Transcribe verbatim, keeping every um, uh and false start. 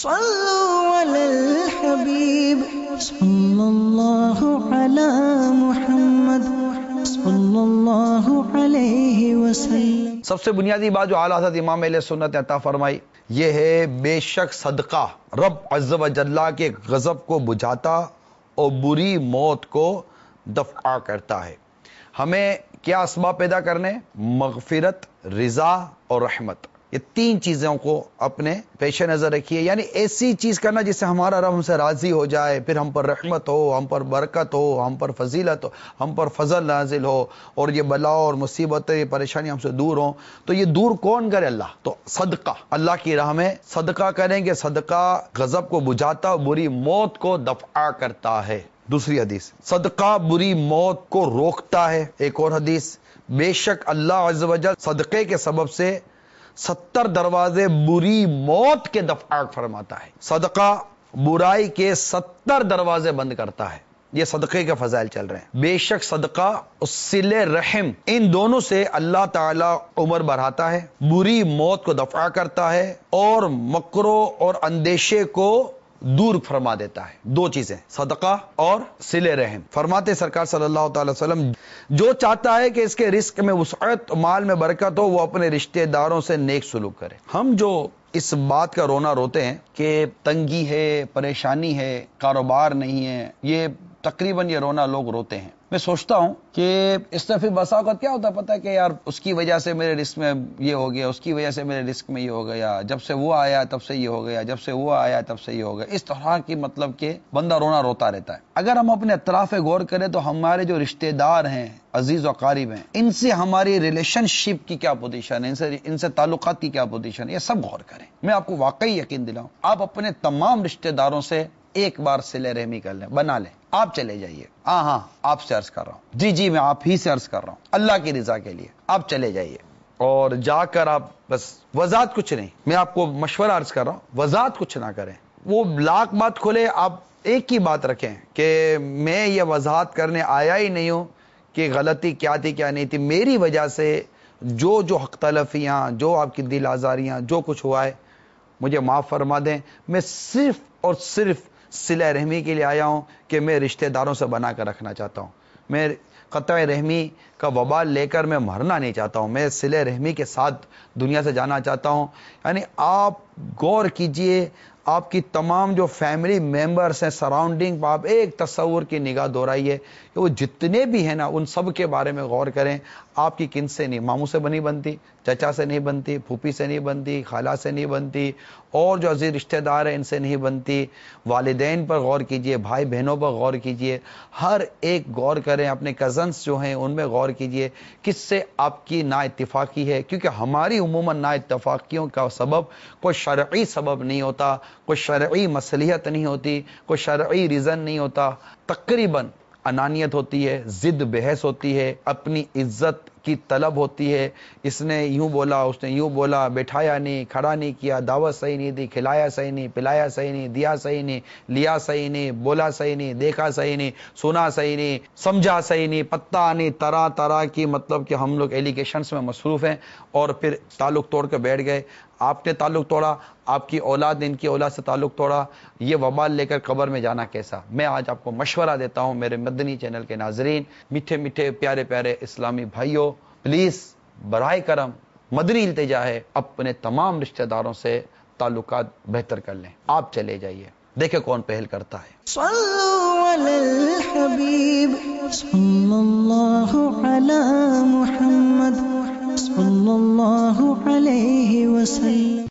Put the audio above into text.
صلوا علی الحبیب صلی اللہ علی محمد صلی اللہ علیہ وسلم۔ سب سے بنیادی بات جو اعلیٰ حضرت امام اہل سنت نے عطا فرمائی یہ ہے بے شک صدقہ رب عز و جل کے غضب کو بجھاتا اور بری موت کو دفع کرتا ہے۔ ہمیں کیا اسباب پیدا کرنے؟ مغفرت، رضا اور رحمت۔ یہ تین چیزوں کو اپنے پیش نظر رکھیے، یعنی ایسی چیز کرنا جس سے ہمارا رب ہم سے راضی ہو جائے، پھر ہم پر رحمت ہو، ہم پر برکت ہو، ہم پر فضیلت ہو، ہم پر فضل نازل ہو، اور یہ بلا اور مصیبت یہ پریشانی ہم سے دور ہوں۔ تو یہ دور کون کرے؟ اللہ۔ تو صدقہ اللہ کی راہ میں صدقہ کریں گے، صدقہ غضب کو بجھاتا اور بری موت کو دفع کرتا ہے۔ دوسری حدیث، صدقہ بری موت کو روکتا ہے۔ ایک اور حدیث، بے شک اللہ عز و جل صدقے کے سبب سے ستر دروازے بری موت کے دفع فرماتا ہے۔ صدقہ برائی کے ستر دروازے بند کرتا ہے۔ یہ صدقے کے فضائل چل رہے ہیں۔ بے شک صدقہ اور صلہ رحم، ان دونوں سے اللہ تعالی عمر بڑھاتا ہے، بری موت کو دفع کرتا ہے اور مکرو اور اندیشے کو دور فرما دیتا ہے۔ دو چیزیں، صدقہ اور صلہ رحم۔ فرماتے سرکار صلی اللہ تعالی وسلم، جو چاہتا ہے کہ اس کے رزق میں وسعت، مال میں برکت ہو، وہ اپنے رشتہ داروں سے نیک سلوک کرے۔ ہم جو اس بات کا رونا روتے ہیں کہ تنگی ہے، پریشانی ہے، کاروبار نہیں ہے، یہ تقریباً یہ رونا لوگ روتے ہیں۔ میں سوچتا ہوں کہ اس طرح پھر بسا اوقات کیا ہوتا ہے پتہ ہے کہ یار اس کی وجہ سے میرے رزق میں یہ ہو گیا، اس کی وجہ سے میرے رزق میں یہ ہو گیا، جب سے وہ آیا تب سے یہ ہو گیا، جب سے وہ آیا تب سے یہ ہو گیا۔ اس طرح کی مطلب کہ بندہ رونا روتا رہتا ہے۔ اگر ہم اپنے اطراف غور کریں تو ہمارے جو رشتہ دار ہیں، عزیز و قریب ہیں، ان سے ہماری ریلیشن شپ کی کیا پوزیشن ہے، ان سے ان سے تعلقات کی کیا پوزیشن ہے، یہ سب غور کریں۔ میں آپ کو واقعی یقین دلاؤں، آپ اپنے تمام رشتہ داروں سے ایک بار صلہ رحمی کر لیں، بنا لیں، آپ چلے جائیے۔ ہاں ہاں آپ سے عرض کر رہا ہوں، جی جی میں آپ ہی سے عرض کر رہا ہوں، اللہ کی رضا کے لیے آپ چلے جائیے اور جا کر آپ بس وضاحت کچھ نہیں، میں آپ کو مشورہ عرض کر رہا ہوں، وضاحت کچھ نہ کریں، وہ لاکھ بات کھولے، آپ ایک ہی بات رکھیں کہ میں یہ وضاحت کرنے آیا ہی نہیں ہوں کہ غلطی کیا تھی کیا نہیں تھی، میری وجہ سے جو جو حق تلفیاں، جو آپ کی دل آزاریاں، جو کچھ ہوا ہے مجھے معاف فرما دیں، میں صرف اور صرف صلہ رحمی کے لیے آیا ہوں کہ میں رشتہ داروں سے بنا کر رکھنا چاہتا ہوں، میں قطع رحمی کا وبال لے کر میں مرنا نہیں چاہتا ہوں، میں صلہ رحمی کے ساتھ دنیا سے جانا چاہتا ہوں۔ یعنی آپ غور کیجئے، آپ کی تمام جو فیملی ممبرس ہیں سراؤنڈنگ، آپ ایک تصور کی نگاہ دہرائیے کہ وہ جتنے بھی ہیں نا ان سب کے بارے میں غور کریں۔ آپ کی کن سے نہیں، ماموں سے نہیں بنتی، چچا سے نہیں بنتی، پھوپھی سے نہیں بنتی، خالہ سے نہیں بنتی، اور جو عزیز رشتہ دار ہیں ان سے نہیں بنتی، والدین پر غور کیجئے، بھائی بہنوں پر غور کیجئے، ہر ایک غور کریں، اپنے کزنس جو ہیں ان میں غور کیجئے کس سے آپ کی نا اتفاقی ہے، کیونکہ ہماری عموماً نا اتفاقیوں کا سبب کوئی شرعی سبب نہیں ہوتا، کوئی شرعی مصلحت نہیں ہوتی، کوئی شرعی ریزن نہیں ہوتا، تقریباً انانیت ہوتی ہے، ضد بحث ہوتی ہے، اپنی عزت کی طلب ہوتی ہے، اس نے یوں بولا، اس نے یوں بولا، بیٹھایا نہیں، کھڑا نہیں کیا، دعوت صحیح نہیں دی، کھلایا صحیح نہیں، پلایا صحیح نہیں، دیا صحیح نہیں، لیا صحیح نہیں، بولا صحیح نہیں، دیکھا صحیح نہیں، سنا صحیح نہیں، سمجھا صحیح نہیں، پتہ نہیں، طرح طرح کی مطلب کہ ہم لوگ ایلیگیشنز میں مصروف ہیں اور پھر تعلق توڑ کے بیٹھ گئے۔ آپ نے تعلق توڑا، آپ کی اولاد نے ان کی اولاد سے تعلق توڑا، یہ وبال لے کر قبر میں جانا کیسا؟ میں آج آپ کو مشورہ دیتا ہوں میرے مدنی چینل کے ناظرین، میٹھے میٹھے پیارے پیارے اسلامی بھائیوں، پلیز براہ کرم مدنی التجا ہے، اپنے تمام رشتہ داروں سے تعلقات بہتر کر لیں، آپ چلے جائیے، دیکھیں کون پہل کرتا ہے۔ صلوا علی الحبیب صلی اللہ علی محمد صلی اللہ علیہ وسلم۔